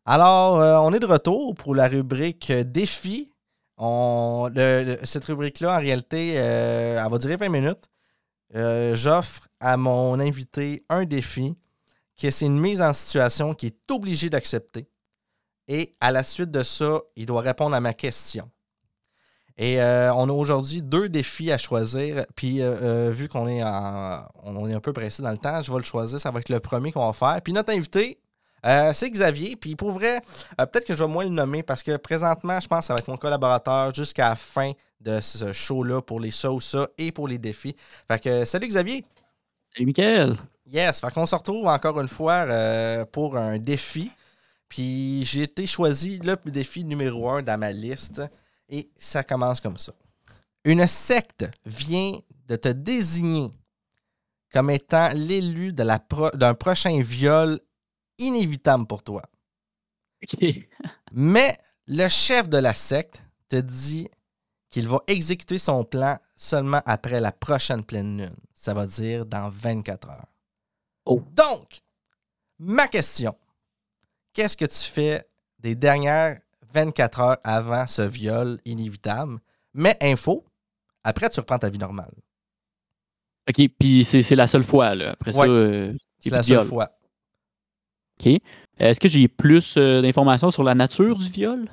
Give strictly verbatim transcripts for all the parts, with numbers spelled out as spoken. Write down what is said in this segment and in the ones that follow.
Alors, euh, on est de retour pour la rubrique euh, défi. On, le- le- cette rubrique-là, en réalité, euh, elle va durer vingt minutes. Euh, j'offre à mon invité un défi, que c'est une mise en situation qu'il est obligé d'accepter. Et à la suite de ça, il doit répondre à ma question. Et euh, on a aujourd'hui deux défis à choisir. Puis, euh, euh, vu qu'on est, en, on est un peu pressé dans le temps, je vais le choisir. Ça va être le premier qu'on va faire. Puis, notre invité, euh, c'est Xavier. Puis, pour vrai, euh, peut-être que je vais moins le nommer parce que présentement, je pense que ça va être mon collaborateur jusqu'à la fin de ce show-là pour les ça ou ça et pour les défis. Fait que, salut Xavier. Salut Mickaël. Yes. Fait qu'on se retrouve encore une fois euh, pour un défi. Puis, j'ai été choisi le défi numéro un dans ma liste. Et ça commence comme ça. Une secte vient de te désigner comme étant l'élu de la pro- d'un prochain viol inévitable pour toi. OK. Mais le chef de la secte te dit qu'il va exécuter son plan seulement après la prochaine pleine lune. Ça va dire dans vingt-quatre heures. Oh. Donc, ma question, qu'est-ce que tu fais des dernières vingt-quatre heures avant ce viol inévitable? Mais info, après, tu reprends ta vie normale. OK, puis c'est, c'est la seule fois, là. Après Ouais, ça, euh, c'est il y a la plus de seule viol. fois. OK. Est-ce que j'ai plus euh, d'informations sur la nature du viol?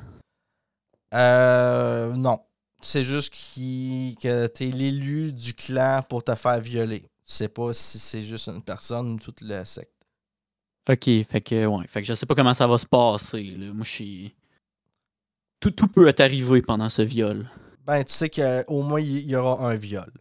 Euh, non. C'est juste qui, que tu es l'élu du clan pour te faire violer. Tu sais pas si c'est juste une personne ou toute la secte. OK, fait que, ouais. Fait que je sais pas comment ça va se passer, là. Moi, je suis... Tout, tout peut arriver pendant ce viol. Ben, tu sais qu'au moins, il y aura un viol.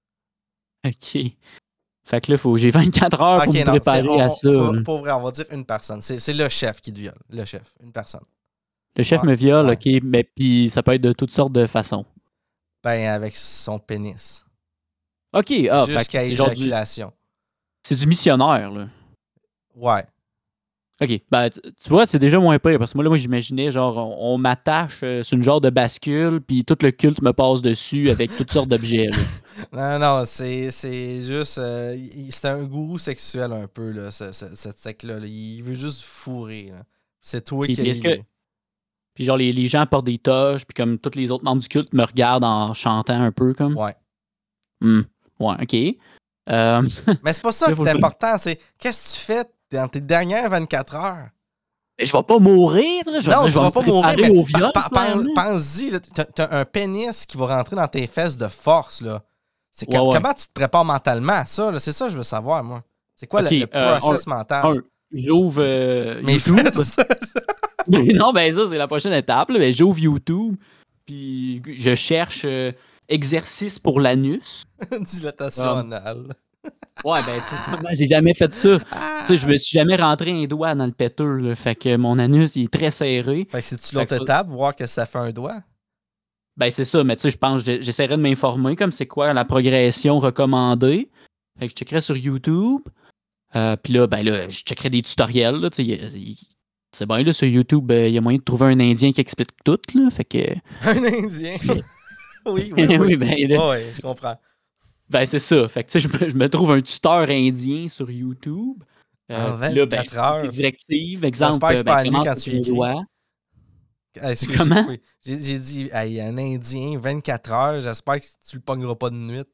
OK. Fait que là, faut, j'ai vingt-quatre heures Ok, pour me non, c'est, préparer on, à on- ça. pour, là. pour vrai, on va dire une personne. C'est, c'est le chef qui te viole. Le chef, une personne. Le chef Ouais, me viole, ouais. OK, mais puis ça peut être de toutes sortes de façons. Ben, avec son pénis. OK, ah, fait que Jusqu'à c'est genre du... éjaculation. C'est du missionnaire, là. Ouais. OK. Ben, tu tu vois, c'est déjà moins pire parce que moi, là, moi j'imaginais, genre, on, on m'attache euh, sur une genre de bascule, puis tout le culte me passe dessus avec toutes sortes d'objets, là. Non, non, c'est, c'est juste. euh, il- c'est un gourou sexuel un peu, là, ce- ce- cette secte-là. là. Il veut juste fourrer. Là. C'est toi OK, qui as puis est-ce que. élu. Puis genre, les, les gens portent des toges, puis comme tous les autres membres du culte me regardent en chantant un peu, comme. Ouais. Hmm. Ouais, OK. Euh, Mais c'est pas ça là, qui faut est que je... important. C'est qu'est-ce que tu fais dans tes dernières vingt-quatre heures? Mais je vais pas mourir, là. Je veux Non, dire, tu je vais vas me pas mourir, préparer mais au pa- viol, pa- pen- clairement. pense-y. Là, t'as, t'as un pénis qui va rentrer dans tes fesses de force. Là. C'est Ouais, que- ouais. comment tu te prépares mentalement à ça? Là? C'est ça que je veux savoir, moi. C'est quoi le, OK, le euh, un, process mental? un, j'ouvre euh, Mes YouTube. fesses! Non, ben ça, c'est la prochaine étape. Là. Ben, j'ouvre YouTube, puis je cherche euh, exercice pour l'anus. Dilatation Um, anale. ouais, ben, tu sais, moi, j'ai jamais fait ça. Tu sais, je Ah! me suis jamais rentré un doigt dans le péteux, là. Fait que mon anus, il est très serré. Fait que c'est-tu Fait l'autre que, faut- étape, voir que ça fait un doigt? ben, c'est ça, mais tu sais, je pense que j'essaierai de m'informer comme c'est quoi la progression recommandée. Fait que je checkerai sur YouTube. Euh, puis là, ben là, je checkerai des tutoriels, là, tu sais. il- il- C'est bien, là, sur YouTube, il y a moyen de trouver un Indien qui explique tout, là. Fait que. Un Indien? Puis, Oui, oui, oui, oui. ben, là, Oh, oui, je comprends. ben, c'est ça. Fait que, tu sais, je me, je me trouve un tuteur indien sur YouTube. Euh, En Puis là, ben, je vingt-quatre suis les heures. directives. J'espère Exemple, que euh, c'est ben, pas à nuit commence quand avec tu un écris. doigt. Ah, excuse, j'ai Comment? coupé. J'ai, j'ai dit, hey, un Indien, vingt-quatre heures, j'espère que tu le pogneras pas de nuit.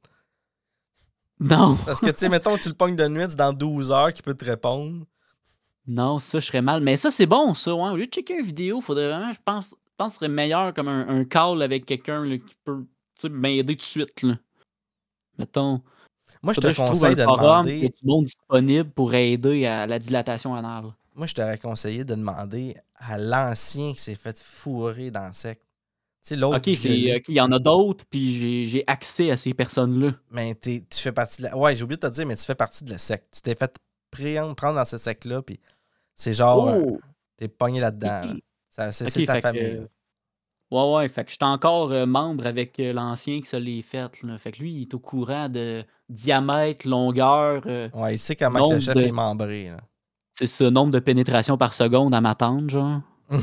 Non. Parce que, tu sais, mettons que tu le pognes de nuit, c'est dans douze heures qu'il peut te répondre. Non, ça, je serais mal. Mais ça, c'est bon, ça. Ouais. Au lieu de checker une vidéo, faudrait vraiment, je pense, je pense que ce serait meilleur comme un, un call avec quelqu'un là, qui peut tu sais, m'aider tout de suite. Là. Mettons, Moi, je te faudrait que je trouve un conseille de forum qui a demander. du monde disponible pour aider à la dilatation anale. Moi, je t'aurais conseillé de demander à l'ancien qui s'est fait fourrer dans le secte. Tu sais, l'autre OK, c'est, violé. OK, il y en a d'autres, puis j'ai, j'ai accès à ces personnes-là. Mais t'es- tu fais partie de la. Ouais, j'ai oublié de te dire, mais tu fais partie de la secte. Tu t'es fait prendre, prendre dans cette secte-là, puis c'est genre. euh, Oh! T'es pogné là-dedans. là. OK. Ça- c'est, c'est OK, ta fait famille. que. là. Ouais, ouais, fait que j'étais encore euh, membre avec euh, l'ancien qui se l'est fait. Là. Fait que lui, il est au courant de diamètre, longueur, euh, Ouais, il sait comment que le nombre chef est de. membré. là. C'est ça, nombre de pénétrations par seconde à ma tante, genre.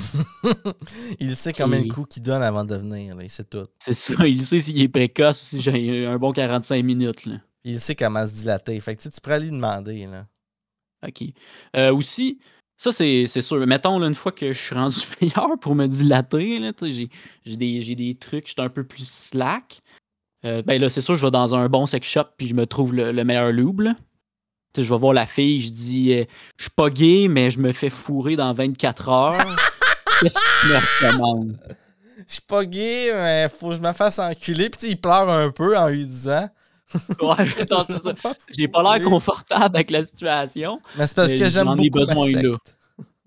il sait combien de Puis coups qu'il donne avant de venir. Là. Il sait tout. c'est ça, il sait s'il est précoce ou si j'ai un bon quarante-cinq minutes, là. Il sait comment se dilater. Fait que tu sais, tu pourrais lui demander. Là. OK. Euh, aussi, Ça, c'est c'est sûr. Mettons, là, une fois que je suis rendu meilleur pour me dilater, là, tu sais, j'ai j'ai des, j'ai des trucs, je suis un peu plus slack. Euh, ben là, c'est sûr, je vais dans un bon sex shop puis je me trouve le, le meilleur lube, là. Tu sais, je vais voir la fille, je dis, euh, je suis pas gay, mais je me fais fourrer dans vingt-quatre heures. Qu'est-ce que tu me recommandes? Je suis pas gay, mais faut que je me fasse enculer. Puis tu sais, il pleure un peu en lui disant. Ouais, attends, c'est ça. J'ai pas l'air confortable avec la situation, Mais c'est parce mais que j'aime j'en ai beaucoup ma besoin là. secte.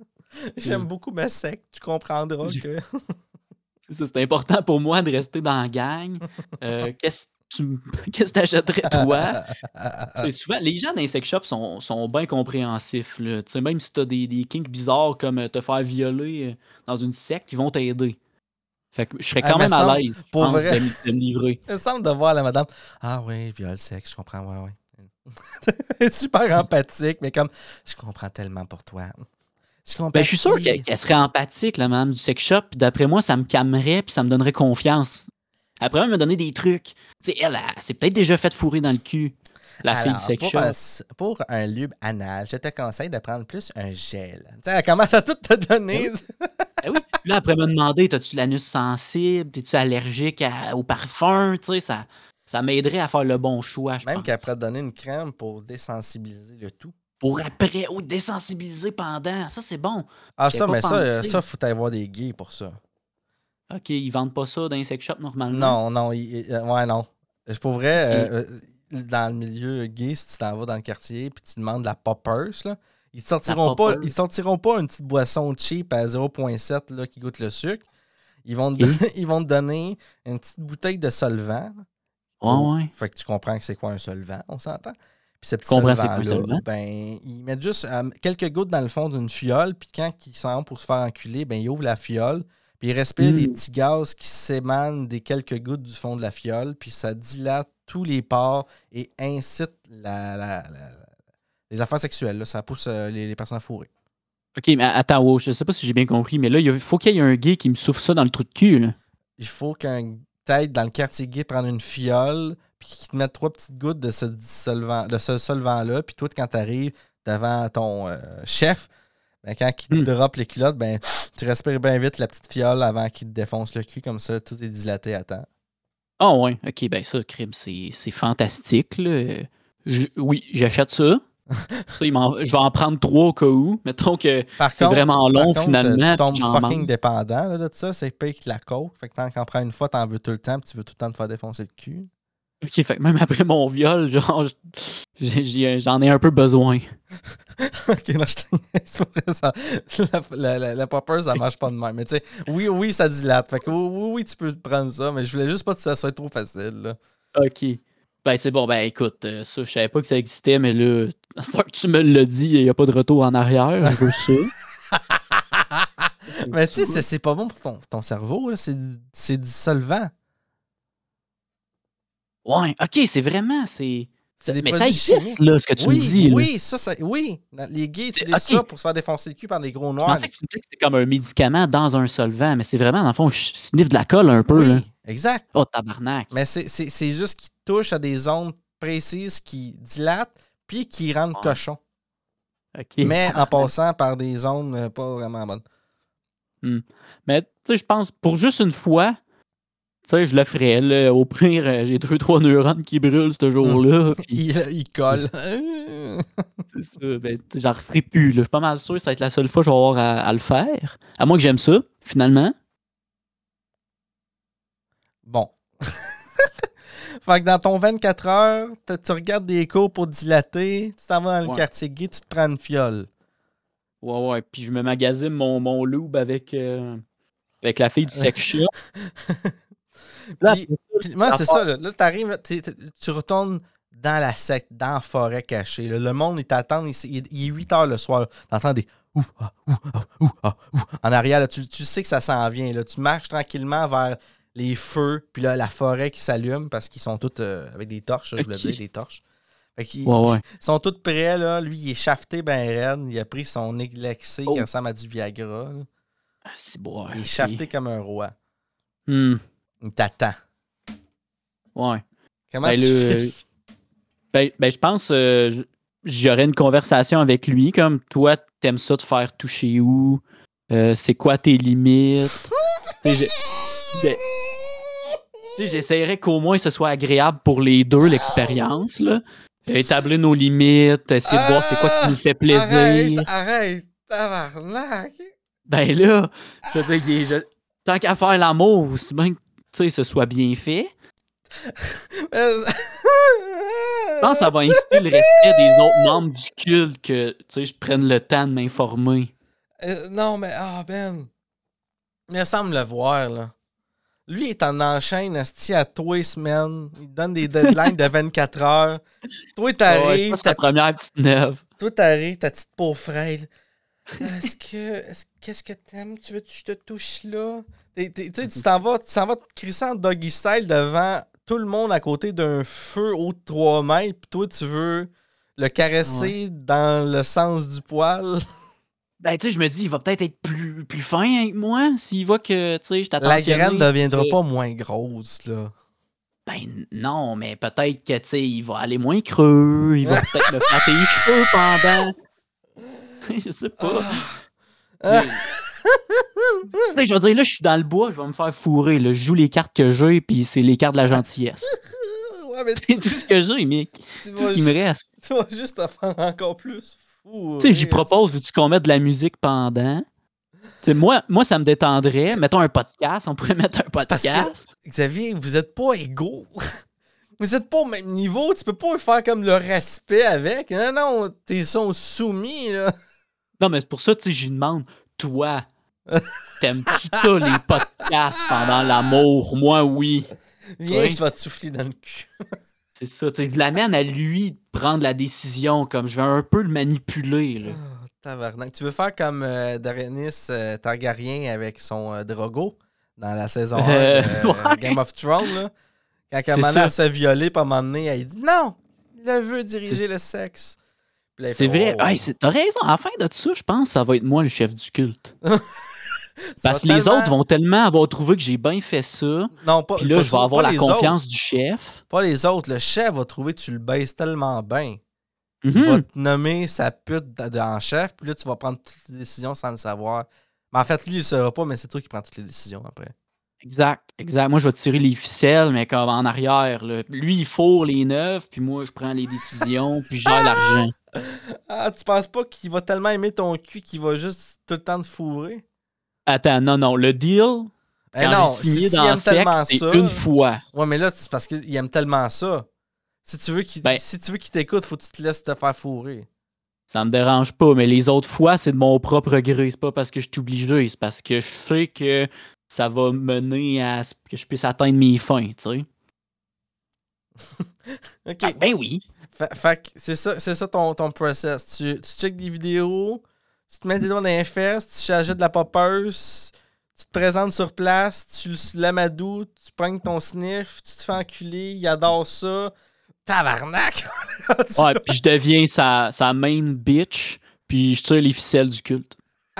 J'aime beaucoup ma secte. Tu comprendras J'ai- que. C'est ça, c'est important pour moi de rester dans la gang. Euh, qu'est-ce que tu m- qu'est-ce que t'achèterais toi? C'est souvent, les gens dans les sex shops sont, sont bien compréhensifs. Là. Tu sais, même si t'as des, des kinks bizarres comme euh, te faire violer euh, dans une secte, ils vont t'aider. Fait que je serais Ah, quand mais même à semble, l'aise, je pour pense, vrai, de, m- de me livrer. il me semble de voir la madame. Ah oui, viol, sexe, je comprends, ouais, ouais. Elle est super empathique, mais comme, je comprends tellement pour toi. Je Ben, je suis sûr compatis. qu'elle qu'elle serait empathique, la madame du sex shop. Puis d'après moi, ça me calmerait puis ça me donnerait confiance. Après, elle me donner des trucs. Tu sais, elle, elle s'est peut-être déjà fait fourrer dans le cul, la fille du Alors, sex pour un, shop. s- pour un lube anal, je te conseille de prendre plus un gel. Tu sais, elle commence à tout te Ben donner. oui. Ben oui. Puis là, après me demander, t'as-tu l'anus sensible? T'es-tu allergique à- au parfum? Tu sais, ça, ça m'aiderait à faire le bon choix, je Même pense. qu'elle pourrait te donner une crème pour désensibiliser le tout. Pour après, oh, désensibiliser pendant. Ça, c'est bon. Ah, J'avais ça, pas mais ça, euh, pensé. ça, faut aller voir des gays pour ça. OK, ils vendent pas ça dans les sex shops normalement? Non, non, il- il- euh, ouais, non. Euh, Pour vrai, OK. euh, euh, dans le milieu gay, si tu t'en vas dans le quartier puis tu demandes de la poppers, là, ils te La sortiront pas, popper. ils sortiront pas une petite boisson cheap à zéro virgule sept là, qui goûte le sucre. Ils vont, te, don- OK. ils vont te donner une petite bouteille de solvant. Ouais, Au- ouais. Fait que tu comprends que c'est quoi un solvant, on s'entend. Puis ce Je petit comprends c'est quoi solvant-là, seulement. ben, ils mettent juste euh, quelques gouttes dans le fond d'une fiole, puis quand ils s'en vont pour se faire enculer, ben, ils ouvrent la fiole, puis ils respirent des Hmm. petits gaz qui s'émanent des quelques gouttes du fond de la fiole, puis ça dilate tous les pores et incite la, la- la- les affaires sexuelles. Là. Ça pousse euh, les, les personnes à fourrer. OK, mais attends, wow, je sais pas si j'ai bien compris, mais là, il faut qu'il y ait un gay qui me souffle ça dans le trou de cul, là. Il faut qu'un tête dans le quartier gay prenne une fiole, puis qu'il te mette trois petites gouttes de ce dissolvant, de ce solvant-là, puis toi, quand tu arrives devant ton euh, chef, ben, quand il Hmm. te droppe les culottes, ben, tu respires bien vite la petite fiole avant qu'il te défonce le cul, comme ça, tout est dilaté à temps. Ah ouais, OK, ben ça, crime, c'est c'est fantastique, là. Euh, je- oui, j'achète ça. Ça, il m'en- je vais en prendre trois au cas où. Mettons que Par c'est contre, vraiment par long, contre, euh, tu finalement, puis tombes j'en fucking manque. dépendant là, de ça, c'est pire que la coke. Fait que tant qu'en prends une fois, t'en veux tout le temps, puis tu veux tout le temps te faire défoncer le cul. OK, fait que même après mon viol, genre, j'ai- j'ai- j'en ai un peu besoin. Ok, non, je t'ai- c'est pas vrai, ça. La, la, la, la popper, ça marche pas de même. Mais tu sais, oui, oui, ça dilate. Fait que oui, oui, oui, tu peux prendre ça, mais je voulais juste pas que ça soit trop facile. Là. OK. Ben c'est bon, ben écoute, euh, ça, je savais pas que ça existait, mais là, à ce temps que tu me l'as dit, il n'y a pas de retour en arrière, je veux ça. C'est Mais tu sais, ça. c'est- c'est pas bon pour ton, ton cerveau, là. C'est c'est dissolvant. Ouais, OK, c'est vraiment, c'est... C'est des Mais ça produits existe, chimiques. là, ce que tu me Oui, dis, là. oui, ça, ça, oui. Les gays C'est- utilisent ça OK, pour se faire défoncer le cul par des gros je noirs. pensais que tu me disais que c'était comme un médicament dans un solvant, mais c'est vraiment, dans le fond, je sniffe de la colle un peu, là. Oui, exact. Oh, tabarnak. Mais c'est c'est- c'est juste qu'ils touchent à des zones précises qui dilatent puis qui rendent Ouais. cochon. OK. Mais en tabarnak. passant par des zones euh, pas vraiment bonnes. Hmm. Mais, tu sais, je pense, pour juste une fois, tu sais, je le ferais, là. Au pire, euh, j'ai deux, trois neurones qui brûlent ce jour-là, puis Il, il colle. c'est ça, ben, tu sais, j'en referai plus, là. Je suis pas mal sûr que ça va être la seule fois que je vais avoir à, à le faire. À moins que j'aime ça, finalement. Bon. Fait que dans ton vingt-quatre heures, t'as- tu regardes des cours pour dilater, tu t'en vas dans le Ouais. quartier gay, tu te prends une fiole. Ouais, ouais. Puis je me magasine mon, mon lube avec, euh, avec la fille du sex shop. Là, Puis, après ça, puis moi, c'est l'affaire- ça. Là, là t'arrives, là, t'es- t'es- tu retournes dans la secte, dans la forêt cachée. là. Le monde, il t'attend. Il, il est- il est huit heures le soir. T'entends des ouh, ah, ouh, ah, ouh, ah, ouh. En arrière, là, tu, tu sais que ça s'en vient. Là. Tu marches tranquillement vers les feux, puis là, la forêt qui s'allume parce qu'ils sont tous euh, avec des torches, je voulais Ok. dire, des torches. Fait qu'ils Ouais, ouais. ils sont tous prêts. Là. Lui, il est shafté ben raide. Il a pris son Eglexé Oh. qui ressemble à du Viagra. là. Ah, c'est bon. Il est ok. shafté comme un roi. Hmm, Il t'attend. ouais. Comment Ben, tu là, fais? Ben, ben, je pense euh, j- j'aurais une conversation avec lui, comme toi, t'aimes ça te faire toucher où? Euh, c'est quoi tes limites? Tu sais, j'ai- j'ai- j'essaierais qu'au moins ce soit agréable pour les deux, l'expérience, là. Établir nos limites, essayer de voir c'est quoi qui nous fait plaisir. Arrête, arrête, tabarnak! Ben là, je veux dire, je- tant qu'à faire l'amour, aussi bien que tu sais, ce soit bien fait, je pense que ça va inciter le respect des autres membres du culte que tu sais, je prenne le temps de m'informer. Euh, non, mais, ah, Ben. Il me semble le voir, là. Lui, il est en enchaîne, esti, à tous les semaines. Il donne des deadlines de vingt-quatre heures. Toi, Ouais, je t'arrives, pense que ta la première petite neuve. Toi, t'arrives, ta petite peau frêle. Est-ce que. est-ce- Qu'est-ce que t'aimes? Tu veux que je te touche là? T'es- t'es- Tu sais, tu t'en vas, tu t'en vas te crisser en doggy style devant tout le monde à côté d'un feu haut de trois mètres, puis toi, tu veux le caresser dans le sens du poil. Ben, tu sais, je me dis, il va peut-être être plus, plus fin avec moi s'il voit que, tu sais, je La t'attentionne. graine ne deviendra pas moins grosse, là. Ben, non, mais peut-être que, tu sais, il va aller moins creux, il va peut-être me flatter les cheveux pendant. Je sais pas. Ah. Tu sais, je veux dire, là, je suis dans le bois, je vais me faire fourrer. Là. Je joue les cartes que j'ai, puis c'est les cartes de la gentillesse. Ouais, mais C'est tout ce que j'ai, mec. tu Tout vas ce qui me ju- reste. Tu vas juste te faire encore plus fou. Tu sais, j'y propose, veux-tu qu'on mette de la musique pendant? Tu sais, moi, moi, ça me détendrait. Mettons un podcast, on pourrait mettre un C'est parce que- podcast. Xavier, vous êtes pas égaux. Vous êtes pas au même niveau. Tu peux pas faire comme le respect avec. Non, non, t'es sont soumis, là. Non, mais c'est pour ça, tu sais, j'y demande, toi, t'aimes-tu ça, les podcasts pendant l'amour? Moi, oui. Viens, Ouais. je vais te souffler dans le cul. C'est ça, tu sais, je l'amène à lui de prendre la décision, comme je vais un peu le manipuler, là. Oh, tabarnak. Tu veux faire comme euh, Daenerys euh, Targaryen avec son euh, Drogo dans la saison un Euh, de ouais. Game of Thrones, là? Quand à un C'est moment donné, ça. elle se fait violer, puis à un moment donné, elle dit non, je veux diriger le sexe. Puis là, il C'est fait, vrai. oh. Hey, c'est- t'as raison. À la fin de ça, je pense que ça va être moi le chef du culte. Tu Parce que vas les tellement- autres vont tellement avoir trouvé que j'ai bien fait ça. Non, pas, Puis là, pas je vais toi- avoir pas la les confiance autres. du chef. Pas les autres. Le chef va trouver que tu le baises tellement bien. Mhm. Il va te nommer sa pute de- de- en chef, puis là, tu vas prendre toutes les décisions sans le savoir. Mais en fait, lui, il le saura pas, mais c'est toi qui prends toutes les décisions après. Exact, exact. Moi, je vais tirer les ficelles, mais comme en arrière. Là. Lui, il fourre les neufs, puis moi, je prends les décisions, puis je gère l'argent. Ah, tu penses pas qu'il va tellement aimer ton cul qu'il va juste tout le temps te fourrer? Attends, non, non. Le deal, Eh quand non, j'ai signé si- s'il dans aime le sexe, tellement c'est ça- une fois. Ouais, mais là, c'est parce qu'il aime tellement ça. Si tu veux qu'il Ben- si tu veux qu'il t'écoute, faut que tu te laisses te faire fourrer. Ça me dérange pas, mais les autres fois, c'est de mon propre gré. C'est pas parce que je suis obligé, c'est parce que je sais que ça va mener à ce que je puisse atteindre mes fins, tu sais. OK. Ah, ben oui. Fait, fait que c'est ça, c'est ça ton, ton process. Tu, tu checkes des vidéos, tu te mets des doigts dans les fesses, tu charges de la popeuse, tu te présentes sur place, tu le- l'amadou, tu prends ton sniff, tu te fais enculer, il adore ça. Tabarnak! Tu- Ouais, puis je deviens sa, sa main bitch, puis je tire les ficelles du culte.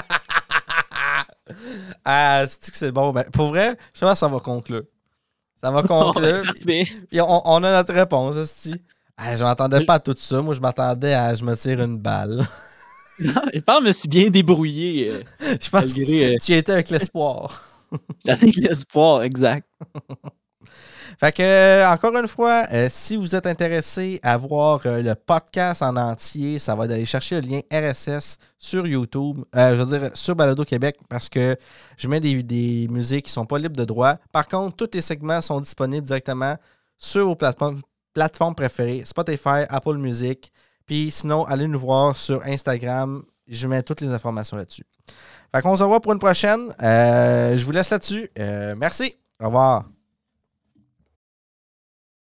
Ah, c'est que c'est bon. Ben, pour vrai, je pense que ça va conclure. Ça va conclure. Ouais, parfait. Puis on, on a notre réponse, esti. Ah, je m'attendais pas à tout ça. Moi, je m'attendais à je me tire une balle. Je pense que je me suis bien débrouillé. euh, Je pense que Malgré, euh, tu, tu y étais avec l'espoir. avec l'espoir, exact. Fait que, euh, encore une fois, euh, si vous êtes intéressé à voir euh, le podcast en entier, ça va d'aller chercher le lien R S S sur YouTube, euh, je veux dire sur Balado Québec, parce que je mets des, des musiques qui sont pas libres de droit. Par contre, tous les segments sont disponibles directement sur vos plateformes, plateformes préférées, Spotify, Apple Music. Puis sinon, allez nous voir sur Instagram. Je mets toutes les informations là-dessus. Fait qu'on se revoit pour une prochaine. Euh, je vous laisse là-dessus. Euh, merci. Au revoir.